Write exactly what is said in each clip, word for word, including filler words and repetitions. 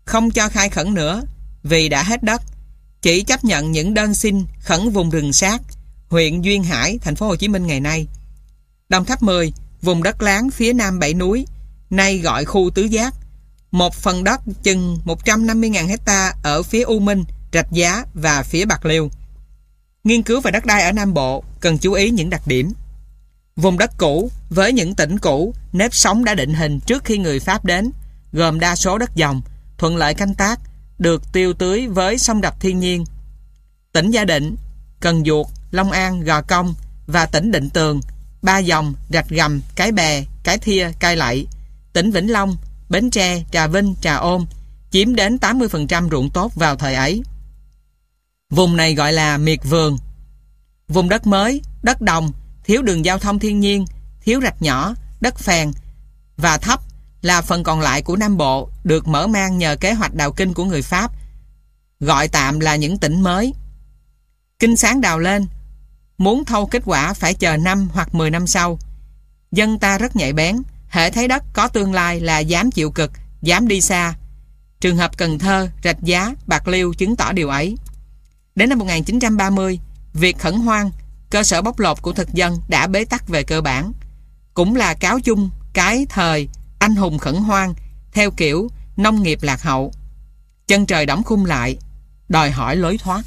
không cho khai khẩn nữa vì đã hết đất, chỉ chấp nhận những đơn xin khẩn vùng rừng sát, huyện Duyên Hải, thành phố Hồ Chí Minh ngày nay. Đồng Tháp mười, vùng đất láng phía nam Bảy Núi, nay gọi khu Tứ Giác, một phần đất chừng một trăm năm mươi nghìn hecta ở phía U Minh, Rạch Giá và phía Bạc Liêu. Nghiên cứu về đất đai ở Nam Bộ cần chú ý những đặc điểm. Vùng đất cũ với những tỉnh cũ, nếp sống đã định hình trước khi người Pháp đến, gồm đa số đất dòng, thuận lợi canh tác, được tiêu tưới với sông đập thiên nhiên. Tỉnh Gia Định, Cần Duộc, Long An, Gò Công và tỉnh Định Tường, Ba Dòng, Rạch Gầm, Cái Bè, Cái Thia, Cai Lậy, tỉnh Vĩnh Long, Bến Tre, Trà Vinh, Trà Ôn chiếm đến tám mươi phần trăm ruộng tốt vào thời ấy. Vùng này gọi là miệt vườn. Vùng đất mới, đất đồng, thiếu đường giao thông thiên nhiên, thiếu rạch nhỏ, đất phèn và thấp là phần còn lại của Nam Bộ được mở mang nhờ kế hoạch đào kinh của người Pháp, gọi tạm là những tỉnh mới. Kinh sáng đào lên, muốn thâu kết quả phải chờ năm hoặc mười năm sau. Dân ta rất nhạy bén, hễ thấy đất có tương lai là dám chịu cực, dám đi xa. Trường hợp Cần Thơ, Rạch Giá, Bạc Liêu chứng tỏ điều ấy. Đến năm một nghìn chín trăm ba mươi, việc khẩn hoang, cơ sở bóc lột của thực dân đã bế tắc về cơ bản. Cũng là cáo chung cái thời anh hùng khẩn hoang theo kiểu nông nghiệp lạc hậu. Chân trời đóng khung lại, đòi hỏi lối thoát.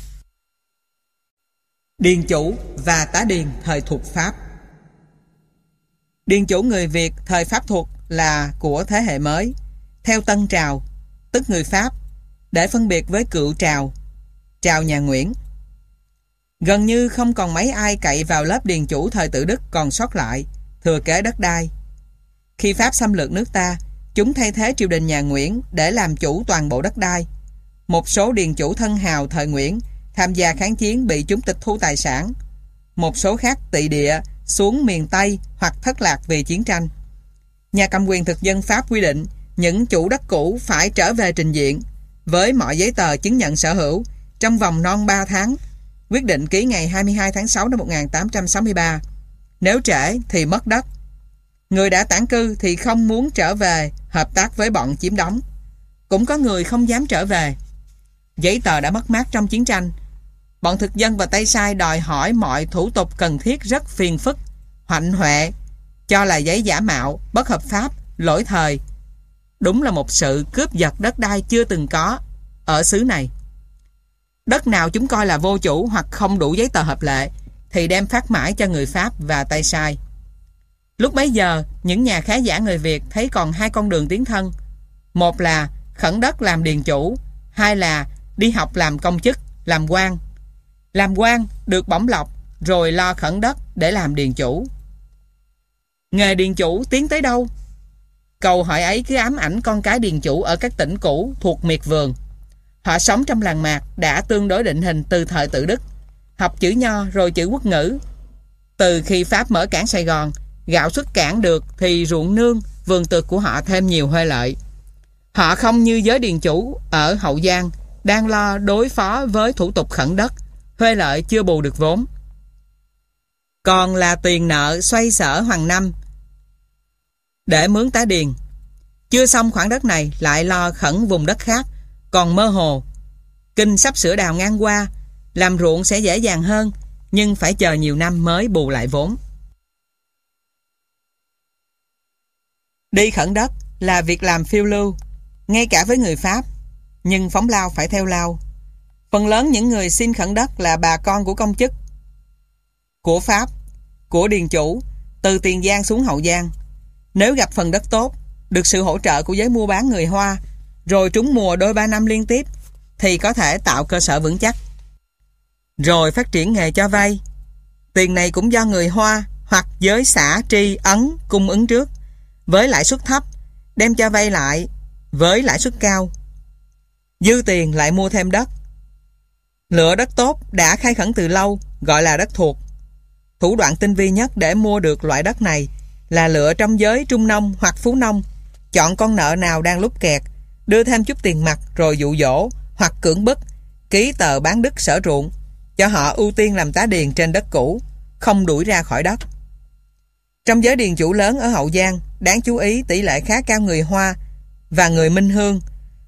Điền chủ và tá điền thời thuộc Pháp. Điền chủ người Việt thời Pháp thuộc là của thế hệ mới, theo Tân Trào, tức người Pháp, để phân biệt với cựu Trào, Trào nhà Nguyễn. Gần như không còn mấy ai cậy vào lớp điền chủ thời Tự Đức còn sót lại, thừa kế đất đai. Khi Pháp xâm lược nước ta, chúng thay thế triều đình nhà Nguyễn để làm chủ toàn bộ đất đai. Một số điền chủ thân hào thời Nguyễn tham gia kháng chiến bị chúng tịch thu tài sản. Một số khác tị địa xuống miền Tây hoặc thất lạc vì chiến tranh. Nhà cầm quyền thực dân Pháp quy định những chủ đất cũ phải trở về trình diện với mọi giấy tờ chứng nhận sở hữu trong vòng non ba tháng. Quyết định ký ngày hai mươi hai tháng sáu năm một nghìn tám trăm sáu mươi ba. Nếu trễ thì mất đất. Người đã tản cư thì không muốn trở về hợp tác với bọn chiếm đóng. Cũng có người không dám trở về. Giấy tờ đã mất mát trong chiến tranh. Bọn thực dân và Tây Sai đòi hỏi mọi thủ tục cần thiết rất phiền phức, hoạnh hoẹ, cho là giấy giả mạo, bất hợp pháp, lỗi thời. Đúng là một sự cướp giật đất đai chưa từng có ở xứ này. Đất nào chúng coi là vô chủ hoặc không đủ giấy tờ hợp lệ thì đem phát mãi cho người Pháp và Tây Sai. Lúc bấy giờ, những nhà khá giả người Việt thấy còn hai con đường tiến thân. Một là khẩn đất làm điền chủ, hai là đi học làm công chức, làm quan. Làm quan được bổng lộc, rồi lo khẩn đất để làm điền chủ. Nghề điền chủ tiến tới đâu? Câu hỏi ấy cứ ám ảnh con cái điền chủ ở các tỉnh cũ thuộc miệt vườn. Họ sống trong làng mạc đã tương đối định hình từ thời Tự Đức, học chữ Nho rồi chữ quốc ngữ. Từ khi Pháp mở cảng Sài Gòn, gạo xuất cảng được thì ruộng nương, vườn tược của họ thêm nhiều huê lợi. Họ không như giới điền chủ ở Hậu Giang đang lo đối phó với thủ tục khẩn đất, huê lợi chưa bù được vốn. Còn là tiền nợ xoay sở hàng năm để mướn tá điền. Chưa xong khoản đất này lại lo khẩn vùng đất khác, còn mơ hồ. Kinh sắp sửa đào ngang qua, làm ruộng sẽ dễ dàng hơn, nhưng phải chờ nhiều năm mới bù lại vốn. Đi khẩn đất là việc làm phiêu lưu, ngay cả với người Pháp, nhưng phóng lao phải theo lao. Phần lớn những người xin khẩn đất là bà con của công chức, của Pháp, của điền chủ, từ Tiền Giang xuống Hậu Giang. Nếu gặp phần đất tốt, được sự hỗ trợ của giới mua bán người Hoa, rồi trúng mùa đôi ba năm liên tiếp, thì có thể tạo cơ sở vững chắc. Rồi phát triển nghề cho vay. Tiền này cũng do người Hoa hoặc giới xã tri ấn cung ứng trước, với lãi suất thấp, đem cho vay lại với lãi suất cao. Dư tiền lại mua thêm đất. Lựa đất tốt đã khai khẩn từ lâu, gọi là đất thuộc. Thủ đoạn tinh vi nhất để mua được loại đất này là lựa trong giới trung nông hoặc phú nông, chọn con nợ nào đang lúc kẹt, đưa thêm chút tiền mặt rồi dụ dỗ hoặc cưỡng bức, ký tờ bán đất sở ruộng, cho họ ưu tiên làm tá điền trên đất cũ, không đuổi ra khỏi đất. Trong giới điền chủ lớn ở Hậu Giang, đáng chú ý tỷ lệ khá cao người Hoa và người Minh Hương,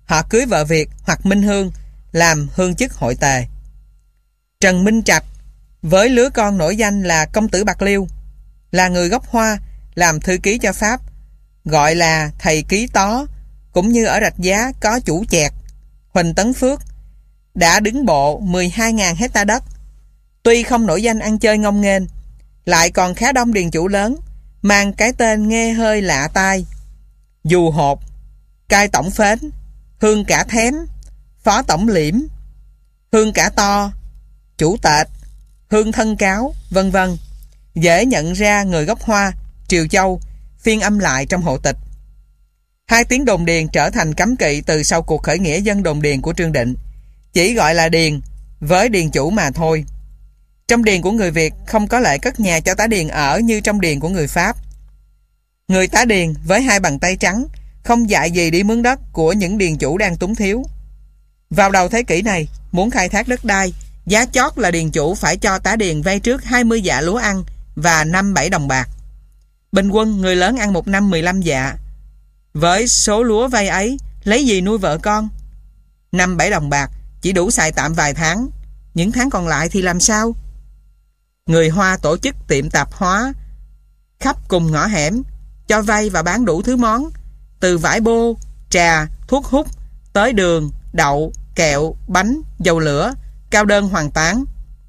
họ cưới vợ Việt hoặc Minh Hương làm hương chức hội tề. Trần Minh Trạch với lứa con nổi danh là công tử Bạc Liêu, là người gốc Hoa, làm thư ký cho Pháp, gọi là thầy ký tó, cũng như ở Rạch Giá có chủ chẹt Huỳnh Tấn Phước, đã đứng bộ mười hai nghìn hecta đất. Tuy không nổi danh ăn chơi ngông nghênh, lại còn khá đông điền chủ lớn, mang cái tên nghe hơi lạ tai: Dù Hột, Cai Tổng Phến, Hương Cả Thém, Phó Tổng Liễm, Hương Cả To, Chủ Tệt, Hương Thân Cáo, vân vân. Dễ nhận ra người gốc Hoa, Triều Châu, phiên âm lại trong hộ tịch. Hai tiếng đồn điền trở thành cấm kỵ từ sau cuộc khởi nghĩa dân đồn điền của Trương Định, chỉ gọi là điền với điền chủ mà thôi. Trong điền của người Việt không có lệ cất nhà cho tá điền ở như trong điền của người Pháp. Người tá điền với hai bàn tay trắng không dại gì đi mướn đất của những điền chủ đang túng thiếu. Vào đầu thế kỷ này, muốn khai thác đất đai, giá chót là điền chủ phải cho tá điền vay trước hai mươi dạ lúa ăn và năm bảy đồng bạc. Bình quân người lớn ăn một năm mười lăm dạ. Với số lúa vay ấy, lấy gì nuôi vợ con? Năm bảy đồng bạc chỉ đủ xài tạm vài tháng, những tháng còn lại thì làm sao? Người Hoa tổ chức tiệm tạp hóa khắp cùng ngõ hẻm, cho vay và bán đủ thứ món, từ vải bô, trà, thuốc hút, tới đường, đậu, kẹo, bánh, dầu lửa, cao đơn hoàng tán.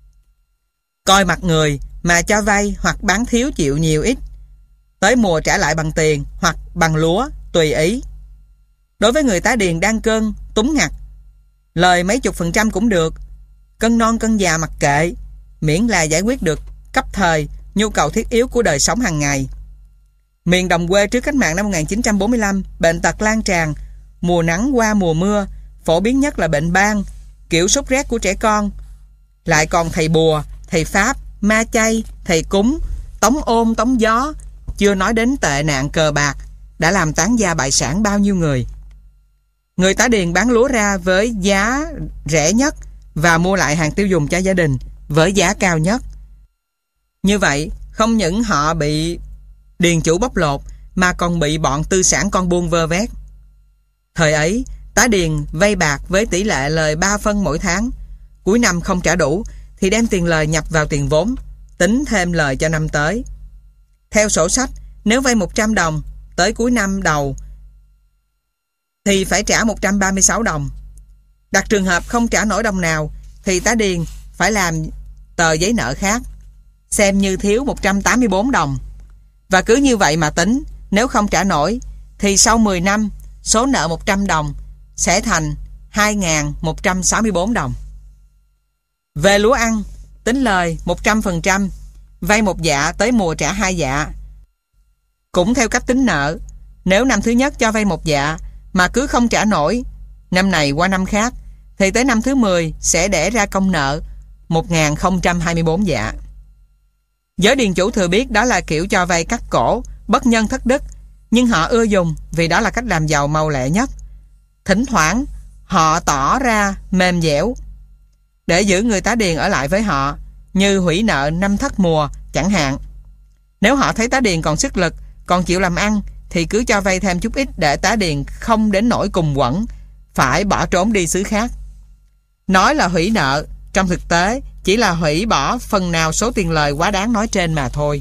Coi mặt người mà cho vay hoặc bán thiếu chịu nhiều ít, tới mùa trả lại bằng tiền hoặc bằng lúa, tùy ý. Đối với người tá điền đang cơn, túng ngặt, lời mấy chục phần trăm cũng được, cân non cân già mặc kệ, miễn là giải quyết được cấp thời nhu cầu thiết yếu của đời sống hàng ngày. Miền đồng quê trước cách mạng năm một nghìn chín trăm bốn mươi lăm, bệnh tật lan tràn, mùa nắng qua mùa mưa, phổ biến nhất là bệnh ban, kiểu sốt rét của trẻ con. Lại còn thầy bùa, thầy pháp, ma chay, thầy cúng, tống ôn tống gió, chưa nói đến tệ nạn cờ bạc đã làm tán gia bại sản bao nhiêu người. Người tá điền bán lúa ra với giá rẻ nhất và mua lại hàng tiêu dùng cho gia đình với giá cao nhất. Như vậy, không những họ bị điền chủ bóc lột mà còn bị bọn tư sản con buôn vơ vét. Thời ấy, tá điền vay bạc với tỷ lệ lời ba phân mỗi tháng. Cuối năm không trả đủ thì đem tiền lời nhập vào tiền vốn, tính thêm lời cho năm tới. Theo sổ sách, nếu vay một trăm đồng, tới cuối năm đầu thì phải trả một trăm ba mươi sáu đồng. Đặt trường hợp không trả nổi đồng nào thì tá điền phải làm tờ giấy nợ khác, xem như thiếu một trăm tám mươi bốn đồng. Và cứ như vậy mà tính, nếu không trả nổi thì sau mười năm, số nợ một trăm đồng sẽ thành hai nghìn một trăm sáu mươi bốn đồng. Về lúa ăn, tính lời một trăm phần trăm, vay một dạ tới mùa trả hai dạ. Cũng theo cách tính nợ, nếu năm thứ nhất cho vay một dạ mà cứ không trả nổi, năm này qua năm khác, thì tới năm thứ mười sẽ đẻ ra công nợ một nghìn không trăm hai mươi bốn dạ. Giới điền chủ thừa biết đó là kiểu cho vay cắt cổ, bất nhân thất đức, nhưng họ ưa dùng vì đó là cách làm giàu mau lẹ nhất. Thỉnh thoảng họ tỏ ra mềm dẻo để giữ người tá điền ở lại với họ, như hủy nợ năm thất mùa chẳng hạn. Nếu họ thấy tá điền còn sức lực, còn chịu làm ăn thì cứ cho vay thêm chút ít để tá điền không đến nỗi cùng quẫn phải bỏ trốn đi xứ khác. Nói là hủy nợ, trong thực tế chỉ là hủy bỏ phần nào số tiền lời quá đáng nói trên mà thôi.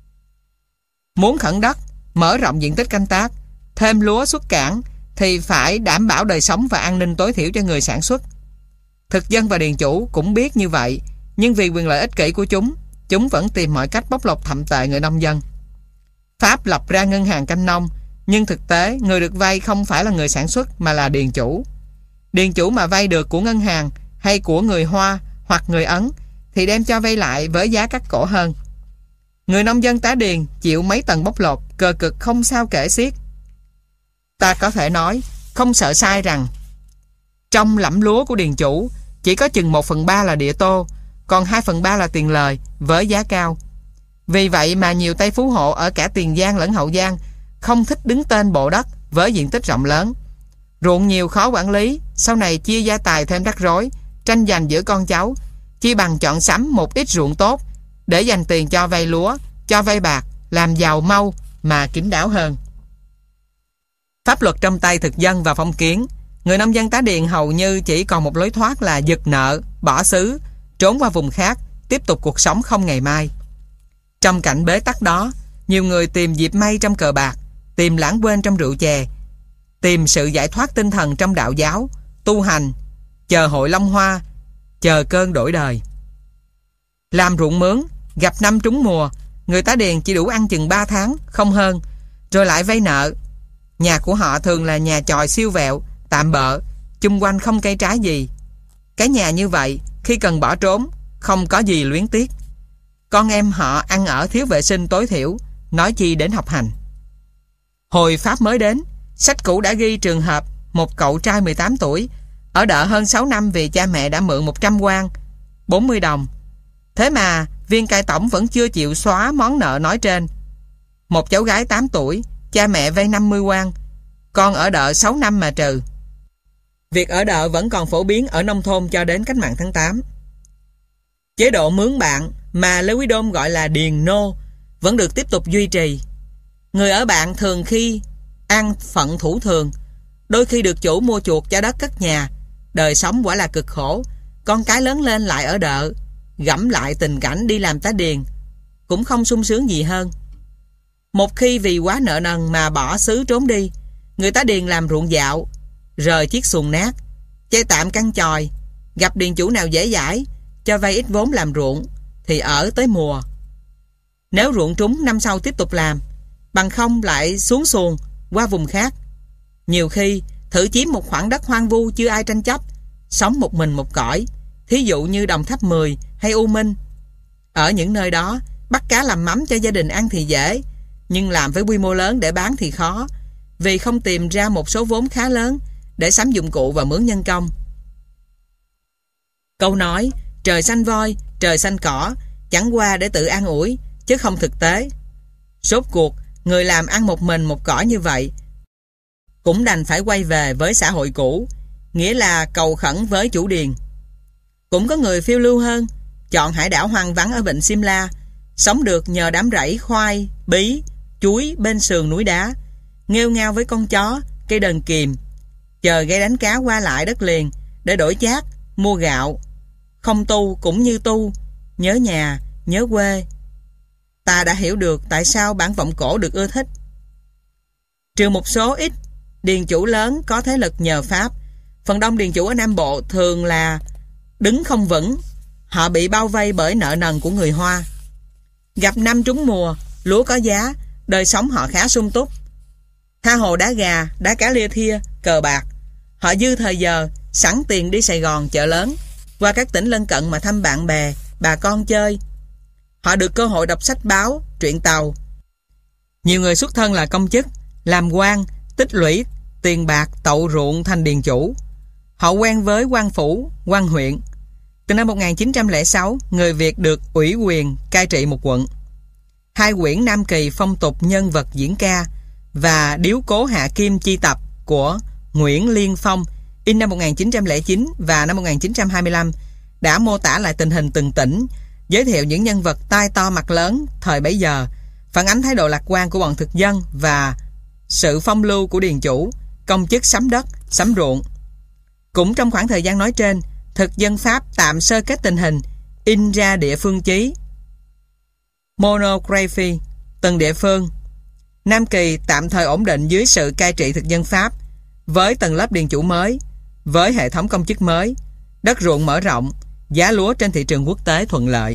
Muốn khẩn đất, mở rộng diện tích canh tác, thêm lúa xuất cảng thì phải đảm bảo đời sống và an ninh tối thiểu cho người sản xuất. Thực dân và điền chủ cũng biết như vậy, nhưng vì quyền lợi ích kỷ của chúng, chúng vẫn tìm mọi cách bóc lột thậm tệ người nông dân. Pháp lập ra ngân hàng canh nông, nhưng thực tế người được vay không phải là người sản xuất mà là điền chủ. Điền chủ mà vay được của ngân hàng hay của người Hoa hoặc người Ấn thì đem cho vay lại với giá cắt cổ hơn. Người nông dân tá điền chịu mấy tầng bóc lột, cơ cực không sao kể xiết. Ta có thể nói không sợ sai rằng trong lẫm lúa của điền chủ chỉ có chừng một phần ba là địa tô, còn hai phần ba là tiền lời với giá cao. Vì vậy mà nhiều tay phú hộ ở cả Tiền Giang lẫn Hậu Giang không thích đứng tên bộ đất với diện tích rộng lớn. Ruộng nhiều khó quản lý, sau này chia gia tài thêm rắc rối, tranh giành giữa con cháu, chi bằng chọn sắm một ít ruộng tốt để dành tiền cho vay lúa, cho vay bạc, làm giàu mau mà kín đáo hơn. Pháp luật trong tay thực dân và phong kiến người nông dân tá điền hầu như chỉ còn một lối thoát là giật nợ, bỏ xứ, trốn qua vùng khác, tiếp tục cuộc sống không ngày mai. Trong cảnh bế tắc đó, nhiều người tìm dịp may trong cờ bạc, tìm lãng quên trong rượu chè, tìm sự giải thoát tinh thần trong đạo giáo, tu hành, chờ hội long hoa, chờ cơn đổi đời. Làm ruộng mướn, gặp năm trúng mùa, người tá điền chỉ đủ ăn chừng ba tháng, không hơn, rồi lại vay nợ. Nhà của họ thường là nhà chòi siêu vẹo, tạm bợ, chung quanh không cây trái gì. Cái nhà như vậy, khi cần bỏ trốn, không có gì luyến tiếc. Con em họ ăn ở thiếu vệ sinh tối thiểu, nói chi đến học hành. Hồi Pháp mới đến, sách cũ đã ghi trường hợp một cậu trai mười tám tuổi ở đợ hơn sáu năm vì cha mẹ đã mượn một trăm quan, bốn mươi đồng. Thế mà viên cai tổng vẫn chưa chịu xóa món nợ nói trên. Một cháu gái tám tuổi, cha mẹ vay năm mươi quan, con ở đợ sáu năm mà trừ. Việc ở đợ vẫn còn phổ biến ở nông thôn cho đến cách mạng tháng tám. Chế độ mướn bạn mà Lê Quý Đôn gọi là điền nô vẫn được tiếp tục duy trì. Người ở bạn thường khi an phận thủ thường, đôi khi được chủ mua chuộc cho đất cất nhà. Đời sống quả là cực khổ. Con cái lớn lên lại ở đợ, gẫm lại tình cảnh đi làm tá điền cũng không sung sướng gì hơn. Một khi vì quá nợ nần mà bỏ xứ trốn đi, người tá điền làm ruộng dạo, rời chiếc xuồng nát, chơi tạm căn chòi, gặp điền chủ nào dễ dãi cho vay ít vốn làm ruộng thì ở tới mùa. Nếu ruộng trúng năm sau tiếp tục làm, bằng không lại xuống xuồng qua vùng khác. Nhiều khi thử chiếm một khoảng đất hoang vu chưa ai tranh chấp, sống một mình một cõi, thí dụ như Đồng Tháp mười hay U Minh. Ở những nơi đó, bắt cá làm mắm cho gia đình ăn thì dễ, nhưng làm với quy mô lớn để bán thì khó, vì không tìm ra một số vốn khá lớn để sắm dụng cụ và mướn nhân công. Câu nói trời xanh voi, trời xanh cỏ chẳng qua để tự an ủi, chứ không thực tế. Rốt cuộc, người làm ăn một mình một cõi như vậy cũng đành phải quay về với xã hội cũ, nghĩa là cầu khẩn với chủ điền. Cũng có người phiêu lưu hơn, chọn hải đảo hoang vắng ở vịnh Simla, sống được nhờ đám rẫy khoai, bí, chuối bên sườn núi đá, nghêu ngao với con chó, cây đờn kìm, chờ ghe đánh cá qua lại đất liền để đổi chác, mua gạo. Không tu cũng như tu, nhớ nhà, nhớ quê. Ta đã hiểu được tại sao bản vọng cổ được ưa thích. Trừ một số ít điền chủ lớn có thế lực nhờ Pháp, phần đông điền chủ ở Nam Bộ thường là đứng không vững. Họ bị bao vây bởi nợ nần của người Hoa. Gặp năm trúng mùa, lúa có giá, đời sống họ khá sung túc. Tha hồ đá gà, đá cá lia thia, cờ bạc. Họ dư thời giờ, sẵn tiền đi Sài Gòn chợ lớn, qua các tỉnh lân cận mà thăm bạn bè, bà con chơi. Họ được cơ hội đọc sách báo, truyện tàu. Nhiều người xuất thân là công chức, làm quan, tích lũy tiền bạc tậu ruộng thành điền chủ. Họ quen với quan phủ, quan huyện. Từ năm một nghìn chín trăm lẻ sáu, người Việt được ủy quyền cai trị một quận. Hai quyển Nam Kỳ phong tục nhân vật diễn ca và Điếu cố hạ kim chi tập của Nguyễn Liên Phong in năm một nghìn chín trăm lẻ chín và năm một nghìn chín trăm hai mươi lăm đã mô tả lại tình hình từng tỉnh, giới thiệu những nhân vật tai to mặt lớn thời bấy giờ, phản ánh thái độ lạc quan của bọn thực dân và sự phong lưu của điền chủ, công chức sắm đất, sắm ruộng. Cũng trong khoảng thời gian nói trên, thực dân Pháp tạm sơ kết tình hình, in ra địa phương chí Monography từng địa phương. Nam Kỳ tạm thời ổn định dưới sự cai trị thực dân Pháp, với tầng lớp điền chủ mới, với hệ thống công chức mới, đất ruộng mở rộng, giá lúa trên thị trường quốc tế thuận lợi.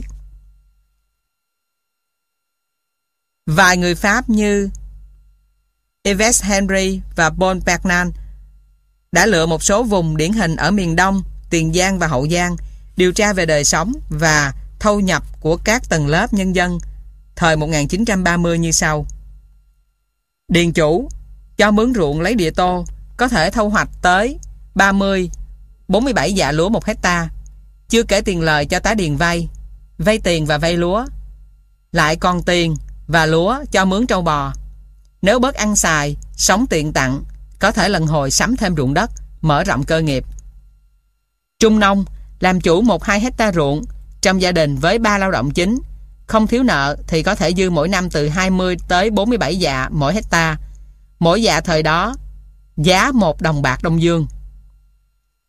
Vài người Pháp như Yves Henry và Paul Bernan đã lựa một số vùng điển hình ở miền Đông, Tiền Giang và Hậu Giang, điều tra về đời sống và thâu nhập của các tầng lớp nhân dân thời một nghìn chín trăm ba mươi như sau. Điền chủ cho mướn ruộng lấy địa tô, có thể thu hoạch tới ba mươi, bốn mươi bảy dạ lúa một hecta, chưa kể tiền lời cho tá điền vay, vay tiền và vay lúa, lại còn tiền và lúa cho mướn trâu bò. Nếu bớt ăn xài, sống tiện tặng, có thể lần hồi sắm thêm ruộng đất, mở rộng cơ nghiệp. Trung nông làm chủ một hai hecta ruộng trong gia đình với ba lao động chính, không thiếu nợ thì có thể dư mỗi năm từ hai mươi tới bốn mươi bảy dạ mỗi hecta. Mỗi dạ thời đó giá một đồng bạc Đông Dương.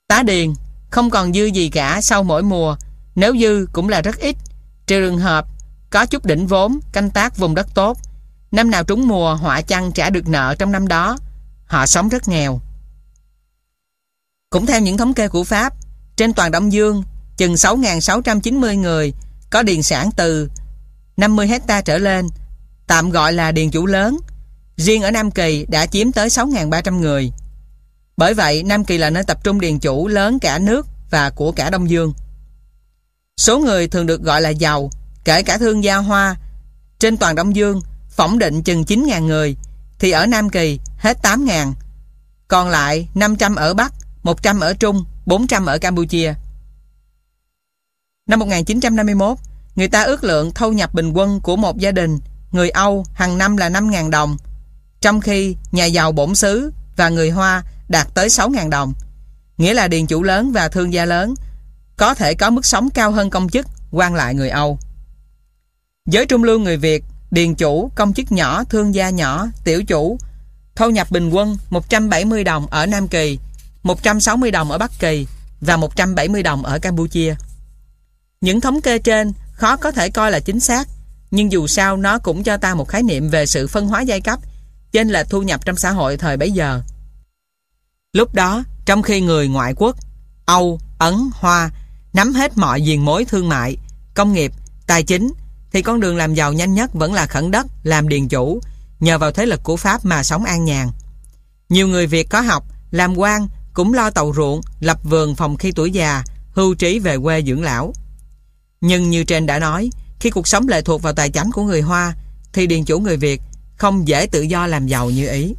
Tá điền không còn dư gì cả sau mỗi mùa, nếu dư cũng là rất ít, trừ trường hợp có chút đỉnh vốn canh tác vùng đất tốt. Năm nào trúng mùa họa chăng trả được nợ trong năm đó, họ sống rất nghèo. Cũng theo những thống kê của Pháp, trên toàn Đông Dương chừng sáu nghìn sáu trăm chín mươi người có điền sản từ năm mươi hectare trở lên, tạm gọi là điền chủ lớn. Riêng ở Nam Kỳ đã chiếm tới sáu nghìn ba trăm người. Bởi vậy Nam Kỳ là nơi tập trung điền chủ lớn cả nước và của cả Đông Dương. Số người thường được gọi là giàu, kể cả thương gia hoa, trên toàn Đông Dương phỏng định chừng chín nghìn người, thì ở Nam Kỳ hết tám nghìn, còn lại năm trăm ở Bắc, một trăm ở Trung, bốn trăm ở Campuchia. Năm một nghìn chín trăm năm mươi mốt, người ta ước lượng thu nhập bình quân của một gia đình người Âu hàng năm là năm nghìn đồng, trong khi nhà giàu bổn xứ và người Hoa đạt tới sáu nghìn đồng. Nghĩa là điền chủ lớn và thương gia lớn có thể có mức sống cao hơn công chức, quan lại người Âu. Giới trung lưu người Việt, điền chủ, công chức nhỏ, thương gia nhỏ, tiểu chủ, thu nhập bình quân một trăm bảy mươi đồng ở Nam Kỳ, một trăm sáu mươi đồng ở Bắc Kỳ và một trăm bảy mươi đồng ở Campuchia. Những thống kê trên khó có thể coi là chính xác, nhưng dù sao nó cũng cho ta một khái niệm về sự phân hóa giai cấp, chênh lệch thu nhập trong xã hội thời bấy giờ. Lúc đó, trong khi người ngoại quốc, Âu, Ấn, Hoa nắm hết mọi diền mối thương mại, công nghiệp, tài chính, thì con đường làm giàu nhanh nhất vẫn là khẩn đất, làm điền chủ, nhờ vào thế lực của Pháp mà sống an nhàn. Nhiều người Việt có học, làm quan cũng lo tàu ruộng, lập vườn phòng khi tuổi già, hưu trí về quê dưỡng lão. Nhưng như trên đã nói, khi cuộc sống lệ thuộc vào tài chánh của người Hoa, thì điền chủ người Việt không dễ tự do làm giàu như ý.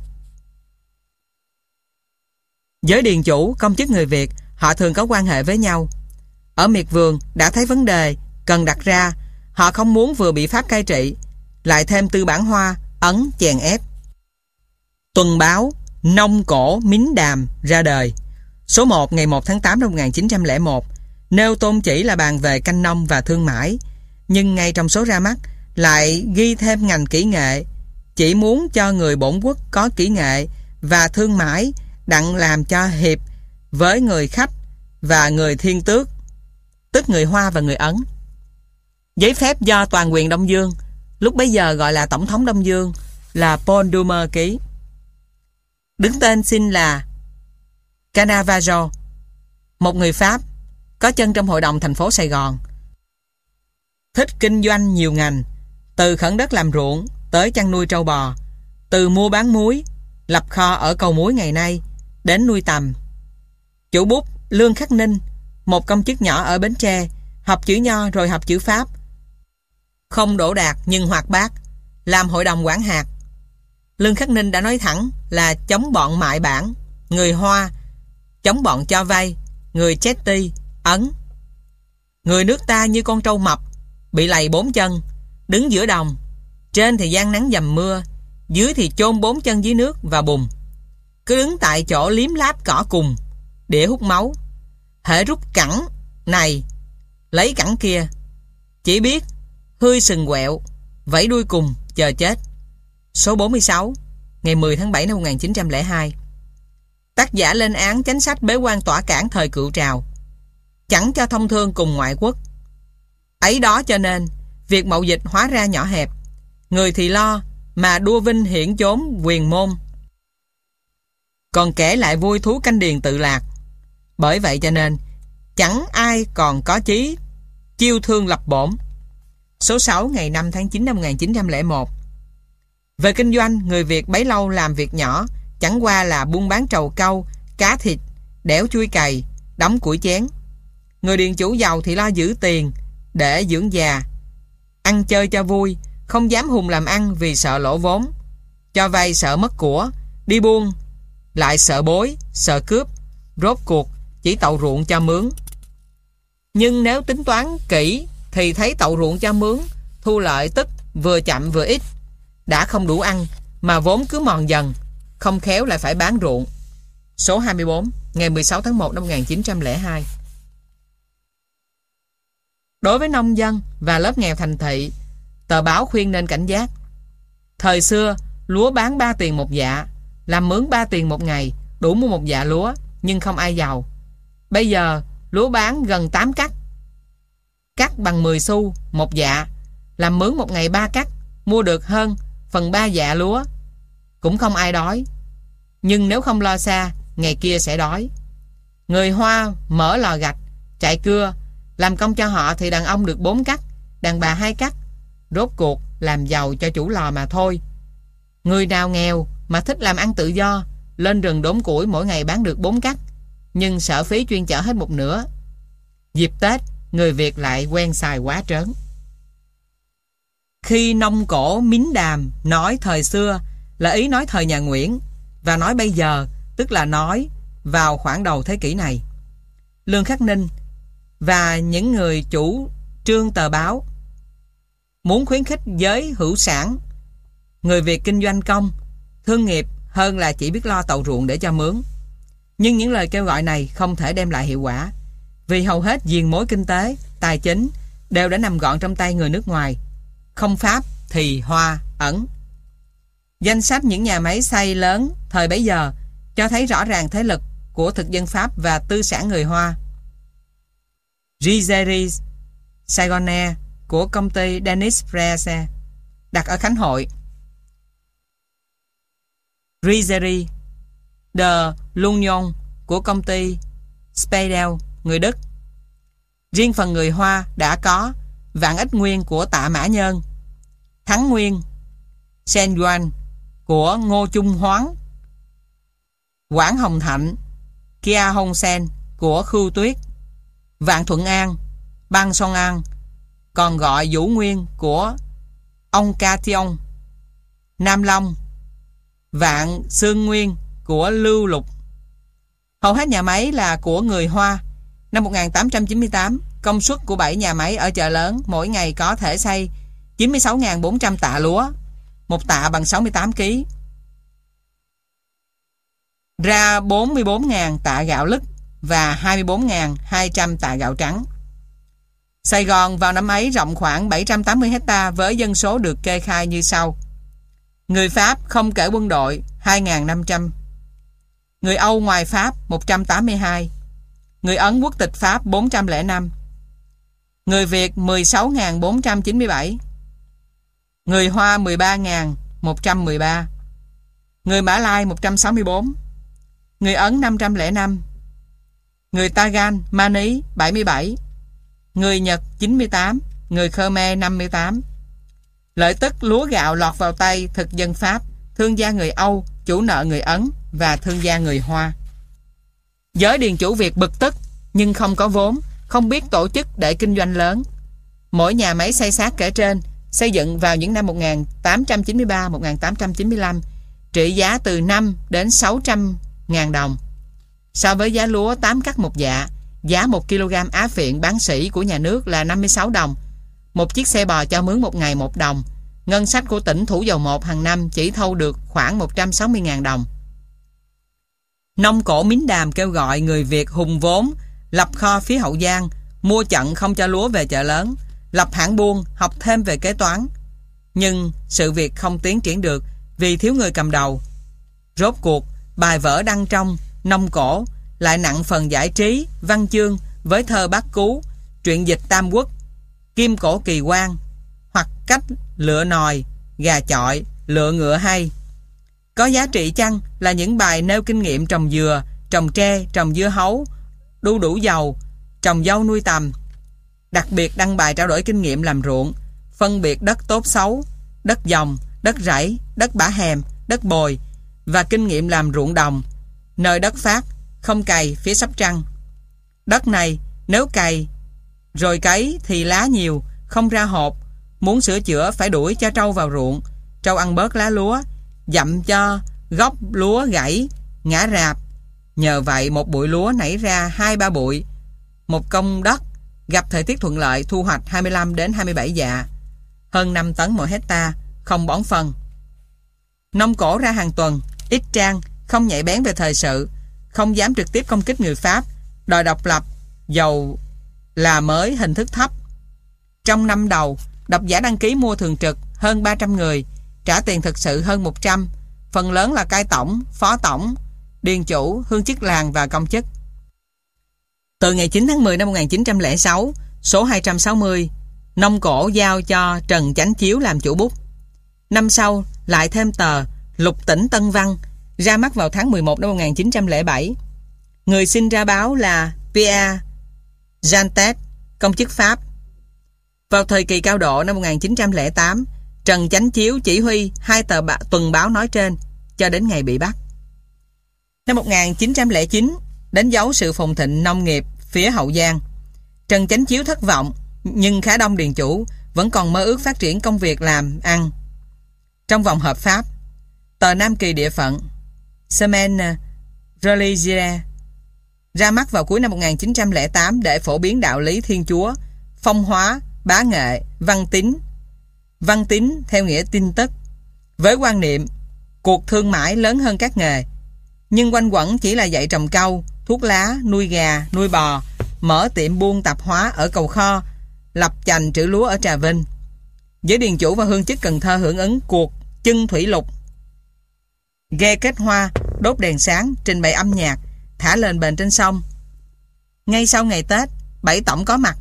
Với điền chủ, công chức người Việt, họ thường có quan hệ với nhau. Ở miệt vườn đã thấy vấn đề cần đặt ra, họ không muốn vừa bị Pháp cai trị, lại thêm tư bản Hoa, Ấn chèn ép. Tuần báo Nông Cổ Mính Đàm ra đời, số một ngày một tháng tám năm một nghìn chín trăm lẻ một, nêu tôn chỉ là bàn về canh nông và thương mại, nhưng ngay trong số ra mắt lại ghi thêm ngành kỹ nghệ, chỉ muốn cho người bổn quốc có kỹ nghệ và thương mại đặng làm cho hiệp với người khách và người thiên tước, tức người Hoa và người Ấn. Giấy phép do toàn quyền Đông Dương, lúc bấy giờ gọi là Tổng thống Đông Dương, là Paul Doumer ký. Đứng tên xin là Canavajo, một người Pháp có chân trong hội đồng thành phố Sài Gòn, thích kinh doanh nhiều ngành, từ khẩn đất làm ruộng tới chăn nuôi trâu bò, từ mua bán muối, lập kho ở cầu muối ngày nay, đến nuôi tầm. Chủ bút Lương Khắc Ninh, một công chức nhỏ ở Bến Tre, học chữ Nho rồi học chữ Pháp, không đỗ đạt nhưng hoạt bát, làm hội đồng quản hạt. Lương Khắc Ninh đã nói thẳng là chống bọn mại bản, người Hoa, chống bọn cho vay, người Chetty, Ấn. Người nước ta như con trâu mập, bị lầy bốn chân, đứng giữa đồng, trên thì giăng nắng dầm mưa, dưới thì chôn bốn chân dưới nước và bùn, cứ đứng tại chỗ liếm láp cỏ cùng, đĩa hút máu. Hễ rút cẳng này lấy cẳng kia, chỉ biết hươi sừng quẹo, vẫy đuôi cùng chờ chết. Số bốn mươi sáu ngày mười tháng bảy năm một nghìn chín trăm lẻ hai. Tác giả lên án chánh sách bế quan tỏa cảng thời cựu trào, chẳng cho thông thương cùng ngoại quốc. Ấy đó cho nên việc mậu dịch hóa ra nhỏ hẹp, người thì lo mà đua vinh hiển chốn quyền môn, còn kể lại vui thú canh điền tự lạc. Bởi vậy cho nên chẳng ai còn có chí chiêu thương lập bổn. Số sáu ngày năm tháng chín năm một nghìn chín trăm lẻ một. Về kinh doanh, người Việt bấy lâu làm việc nhỏ, chẳng qua là buôn bán trầu cau, cá thịt, đẽo chuối cày, đóng củi chén. Người điền chủ giàu thì lo giữ tiền để dưỡng già, ăn chơi cho vui, không dám hùng làm ăn vì sợ lỗ vốn, cho vay sợ mất của, đi buôn lại sợ bối, sợ cướp, rốt cuộc chỉ tậu ruộng cho mướn. Nhưng nếu tính toán kỹ thì thấy tậu ruộng cho mướn thu lợi tức vừa chậm vừa ít, đã không đủ ăn mà vốn cứ mòn dần, không khéo lại phải bán ruộng. Số hai mươi bốn ngày mười sáu tháng một năm một nghìn chín trăm lẻ hai. Đối với nông dân và lớp nghèo thành thị, tờ báo khuyên nên cảnh giác. Thời xưa lúa bán ba tiền một dạ, làm mướn ba tiền một ngày, đủ mua một dạ lúa, nhưng không ai giàu. Bây giờ lúa bán gần tám cắt, cắt bằng mười xu một dạ, làm mướn một ngày ba cắt, mua được hơn phần ba dạ lúa. Cũng không ai đói. Nhưng nếu không lo xa, ngày kia sẽ đói. Người Hoa mở lò gạch, chạy cưa, làm công cho họ thì đàn ông được bốn cắt, đàn bà hai cắt. Rốt cuộc làm giàu cho chủ lò mà thôi. Người nào nghèo mà thích làm ăn tự do, lên rừng đốn củi mỗi ngày bán được bốn cắt, nhưng sở phí chuyên chở hết một nửa. Dịp Tết, người Việt lại quen xài quá trớn. Khi nông cổ Mín Đàm nói thời xưa là ý nói thời nhà Nguyễn, và nói bây giờ tức là nói vào khoảng đầu thế kỷ này. Lương Khắc Ninh và những người chủ trương tờ báo muốn khuyến khích giới hữu sản, người Việt kinh doanh công, thương nghiệp hơn là chỉ biết lo tậu ruộng để cho mướn. Nhưng những lời kêu gọi này không thể đem lại hiệu quả, vì hầu hết diền mối kinh tế, tài chính đều đã nằm gọn trong tay người nước ngoài, không Pháp thì Hoa, Ẩn. Danh sách những nhà máy xay lớn thời bấy giờ cho thấy rõ ràng thế lực của thực dân Pháp và tư sản người Hoa. Rizeries Saigonair của công ty Denis Presse đặt ở Khánh Hội, Rizeries de l'Union của công ty Speidel người Đức. Riêng phần người Hoa đã có Vạn Ích Nguyên của Tạ Mã Nhơn, Thắng Nguyên Sen Doan của Ngô Trung Hoán, Quảng Hồng Thạnh Kia Hồng Sen của Khưu Tuyết, Vạn Thuận An Bang Son An, còn gọi Vũ Nguyên của ông Ca Thiong, Nam Long Vạn Sương Nguyên của Lưu Lục. Hầu hết nhà máy là của người Hoa. Năm một nghìn tám trăm chín mươi tám, công suất của bảy nhà máy ở chợ lớn mỗi ngày có thể xay chín mươi sáu nghìn bốn trăm tạ lúa, một tạ bằng sáu mươi tám ki lô gam, ra bốn mươi bốn nghìn tạ gạo lứt và hai mươi bốn nghìn hai trăm tạ gạo trắng. Sài Gòn vào năm ấy rộng khoảng bảy trăm tám mươi héc ta với dân số được kê khai như sau. Người Pháp không kể quân đội hai nghìn năm trăm, người Âu ngoài Pháp một trăm tám mươi hai, người Ấn quốc tịch Pháp bốn trăm lẻ năm, người Việt mười sáu nghìn bốn trăm chín mươi bảy, người Hoa mười ba nghìn một trăm mười ba, người Mã Lai một trăm sáu mươi bốn, người Ấn năm trăm lẻ năm, người Tagan, Mani bảy mươi bảy, người Nhật chín mươi tám, người Khmer năm mươi tám. Lợi tức lúa gạo lọt vào tay thực dân Pháp, thương gia người Âu, chủ nợ người Ấn và thương gia người Hoa. Giới điền chủ Việt bực tức nhưng không có vốn, không biết tổ chức để kinh doanh lớn. Mỗi nhà máy xay sát kể trên xây dựng vào những năm một nghìn tám trăm chín mươi ba đến một nghìn tám trăm chín mươi lăm, trị giá từ năm đến sáu trăm ngàn đồng. So với giá lúa tám cắt một dạ, giá một ki lô gam á phiện bán sỉ của nhà nước là năm mươi sáu đồng. Một chiếc xe bò cho mướn một ngày một đồng. Ngân sách của tỉnh Thủ Dầu Một hàng năm chỉ thâu được khoảng một trăm sáu mươi ngàn đồng. Nông cổ Mín Đàm kêu gọi người Việt hùng vốn, lập kho phía Hậu Giang, mua chận không cho lúa về chợ lớn, lập hãng buôn, học thêm về kế toán. Nhưng sự việc không tiến triển được vì thiếu người cầm đầu. Rốt cuộc, bài vở đăng trong Nông Cổ lại nặng phần giải trí, văn chương với thơ Bát Cú, truyện dịch Tam Quốc, Kim Cổ Kỳ Quan, hoặc cách lựa nòi, gà chọi, lựa ngựa hay. Có giá trị chăng là những bài nêu kinh nghiệm trồng dừa, trồng tre, trồng dưa hấu, đu đủ dầu, trồng dâu nuôi tầm. Đặc biệt đăng bài trao đổi kinh nghiệm làm ruộng, phân biệt đất tốt xấu, đất dòng, đất rẫy, đất bã hèm, đất bồi và kinh nghiệm làm ruộng đồng, nơi đất phát, không cày phía Sóc Trăng. Đất này nếu cày rồi cấy thì lá nhiều, không ra hột, muốn sửa chữa phải đuổi cho trâu vào ruộng, trâu ăn bớt lá lúa, dặm cho gốc lúa gãy, ngã rạp. Nhờ vậy một bụi lúa nảy ra hai ba bụi. Một công đất gặp thời tiết thuận lợi thu hoạch hai mươi lăm đến hai mươi bảy dạ, hơn năm tấn mỗi hecta, không bón phân. Nông Cổ ra hàng tuần, ít trang, không nhạy bén về thời sự, không dám trực tiếp công kích người Pháp, đòi độc lập, dầu là mới hình thức thấp. Trong năm đầu, độc giả đăng ký mua thường trực hơn ba trăm người, trả tiền thực sự hơn một trăm, phần lớn là cai tổng, phó tổng, điền chủ, hương chức làng và công chức. Từ ngày chín tháng mười năm một nghìn chín trăm lẻ sáu, số hai trăm sáu mươi, Nông Cổ giao cho Trần Chánh Chiếu làm chủ bút. Năm sau, lại thêm tờ Lục Tỉnh Tân Văn, ra mắt vào tháng mười một năm một nghìn chín trăm lẻ bảy. Người xin ra báo là Pierre Jantet, công chức Pháp. Vào thời kỳ cao độ năm một nghìn chín trăm lẻ tám, Trần Chánh Chiếu chỉ huy hai tờ bạ, tuần báo nói trên cho đến ngày bị bắt. Năm một nghìn chín trăm lẻ chín, đánh dấu sự phồn thịnh nông nghiệp phía Hậu Giang. Trần Chánh Chiếu thất vọng, nhưng khá đông điền chủ vẫn còn mơ ước phát triển công việc làm ăn trong vòng hợp pháp. Tờ Nam Kỳ Địa Phận, Semaine Religieuse, ra mắt vào cuối năm một nghìn chín trăm lẻ tám để phổ biến đạo lý Thiên Chúa, phong hóa, bá nghệ, văn tín. Văn tín theo nghĩa tin tức, với quan niệm cuộc thương mại lớn hơn các nghề, nhưng quanh quẩn chỉ là dạy trồng cau, thuốc lá, nuôi gà, nuôi bò, mở tiệm buôn tạp hóa ở Cầu Kho, lập chành trữ lúa ở Trà Vinh. Với điền chủ và hương chức Cần Thơ hưởng ứng cuộc chân thủy lục, ghe kết hoa, đốt đèn sáng, trình bày âm nhạc, thả lên bền trên sông. Ngay sau ngày Tết, bảy tổng có mặt.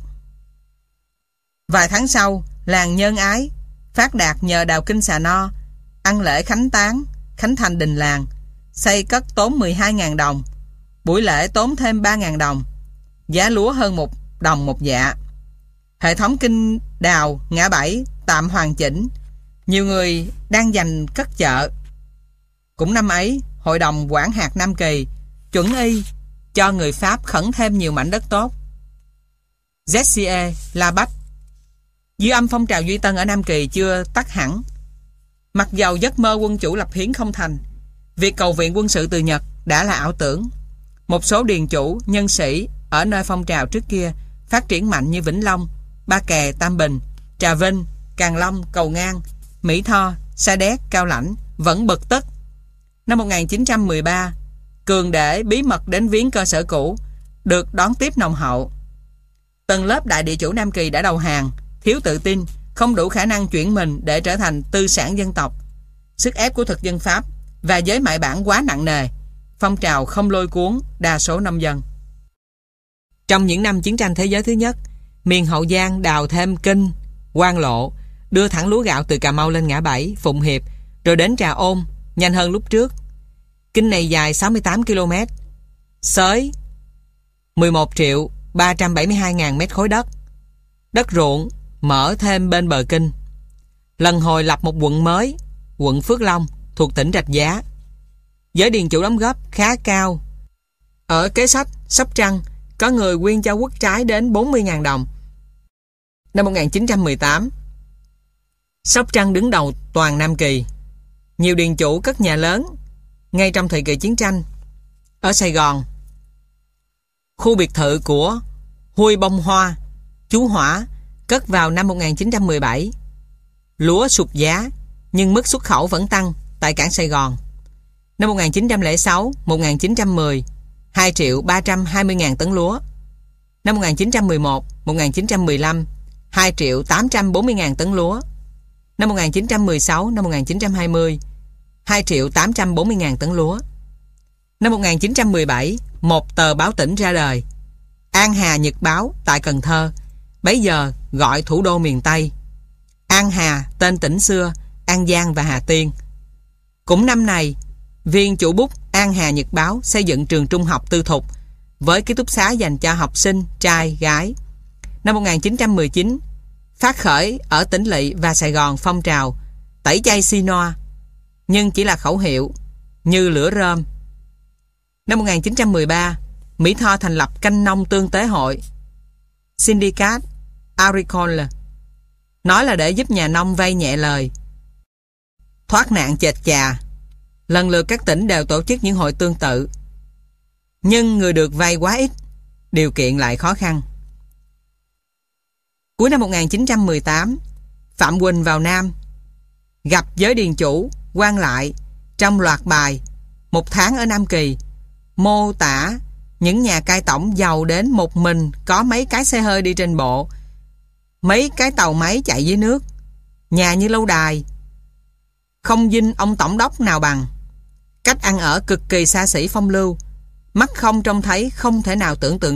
Vài tháng sau, làng Nhân Ái phát đạt nhờ đào kinh xà no, ăn lễ khánh tán, khánh thành đình làng, xây cất tốn mười hai nghìn đồng, buổi lễ tốn thêm ba nghìn đồng, giá lúa hơn một đồng một dạ. Hệ thống kinh đào ngã bảy tạm hoàn chỉnh, nhiều người đang giành cất chợ. Cũng năm ấy, Hội đồng quản hạt Nam Kỳ chuẩn y cho người Pháp khẩn thêm nhiều mảnh đất tốt. Zessier, La Bách. Dư âm phong trào Duy Tân ở Nam Kỳ chưa tắt hẳn. Mặc dầu giấc mơ quân chủ lập hiến không thành, việc cầu viện quân sự từ Nhật đã là ảo tưởng. Một số điền chủ, nhân sĩ ở nơi phong trào trước kia phát triển mạnh như Vĩnh Long, Ba Kè, Tam Bình, Trà Vinh, Càng Long, Cầu Ngang, Mỹ Tho, Sa Đéc, Cao Lãnh vẫn bực tức. Năm một nghìn chín trăm mười ba, Cường để bí mật đến viếng cơ sở cũ, được đón tiếp nồng hậu. Tầng lớp đại địa chủ Nam Kỳ đã đầu hàng, thiếu tự tin, không đủ khả năng chuyển mình để trở thành tư sản dân tộc. Sức ép của thực dân Pháp và giới mại bản quá nặng nề, phong trào không lôi cuốn đa số nông dân. Trong những năm chiến tranh thế giới thứ nhất, miền Hậu Giang đào thêm kênh Quan Lộ, đưa thẳng lúa gạo từ Cà Mau lên Ngã Bảy, Phụng Hiệp, rồi đến Trà Ôn, nhanh hơn lúc trước. Kênh này dài sáu mươi tám ki lô mét, xới mười một triệu ba trăm bảy mươi hai ngàn mét khối đất. Đất ruộng mở thêm bên bờ kênh. Lần hồi lập một quận mới, quận Phước Long, thuộc tỉnh Rạch Giá. Giới điền chủ đóng góp khá cao. Ở kế sách Sóc Trăng, có người quyên cho quốc trái đến bốn mươi nghìn đồng. Năm một nghìn chín trăm mười tám, Sóc Trăng đứng đầu toàn Nam Kỳ. Nhiều điền chủ cất nhà lớn ngay trong thời kỳ chiến tranh. Ở Sài Gòn, khu biệt thự của Huy Bông Hoa, chú Hỏa, cất vào năm một nghìn chín trăm mười bảy. Lúa sụt giá, nhưng mức xuất khẩu vẫn tăng tại cảng Sài Gòn. Năm một nghìn chín trăm lẻ sáu, một nghìn chín trăm mười, hai triệu ba trăm hai mươi ngàn tấn lúa. Năm một nghìn chín trăm mười một, một nghìn chín trăm mười lăm, hai triệu tám trăm bốn mươi ngàn tấn lúa. Năm một nghìn chín trăm mười sáu, năm một nghìn chín trăm hai mươi, hai triệu tám trăm bốn mươi ngàn tấn lúa. Năm một nghìn chín trăm mười bảy, một tờ báo tỉnh ra đời, An Hà Nhật Báo tại Cần Thơ, bấy giờ gọi thủ đô miền Tây. An Hà tên tỉnh xưa An Giang và Hà Tiên. Cũng năm này, viên chủ bút An Hà Nhật Báo xây dựng trường trung học tư thục với ký túc xá dành cho học sinh trai gái. Năm một nghìn chín trăm mười chín, phát khởi ở tỉnh Lỵ và Sài Gòn phong trào tẩy chay xi noa, nhưng chỉ là khẩu hiệu như lửa rơm. Năm một nghìn chín trăm mười ba, Mỹ Tho thành lập canh nông tương tế hội Syndicat Agricole, nói là để giúp nhà nông vay nhẹ lời, thoát nạn chệch chà. Lần lượt các tỉnh đều tổ chức những hội tương tự, nhưng người được vay quá ít, điều kiện lại khó khăn. Cuối năm một nghìn chín trăm mười tám, Phạm Quỳnh vào Nam, gặp giới điền chủ, quan lại trong loạt bài Một tháng ở Nam Kỳ, mô tả những nhà cai tổng giàu đến một mình có mấy cái xe hơi đi trên bộ, mấy cái tàu máy chạy dưới nước, nhà như lâu đài, không dinh ông tổng đốc nào bằng. Cách ăn ở cực kỳ xa xỉ phong lưu, mắt không trông thấy, không thể nào tưởng tượng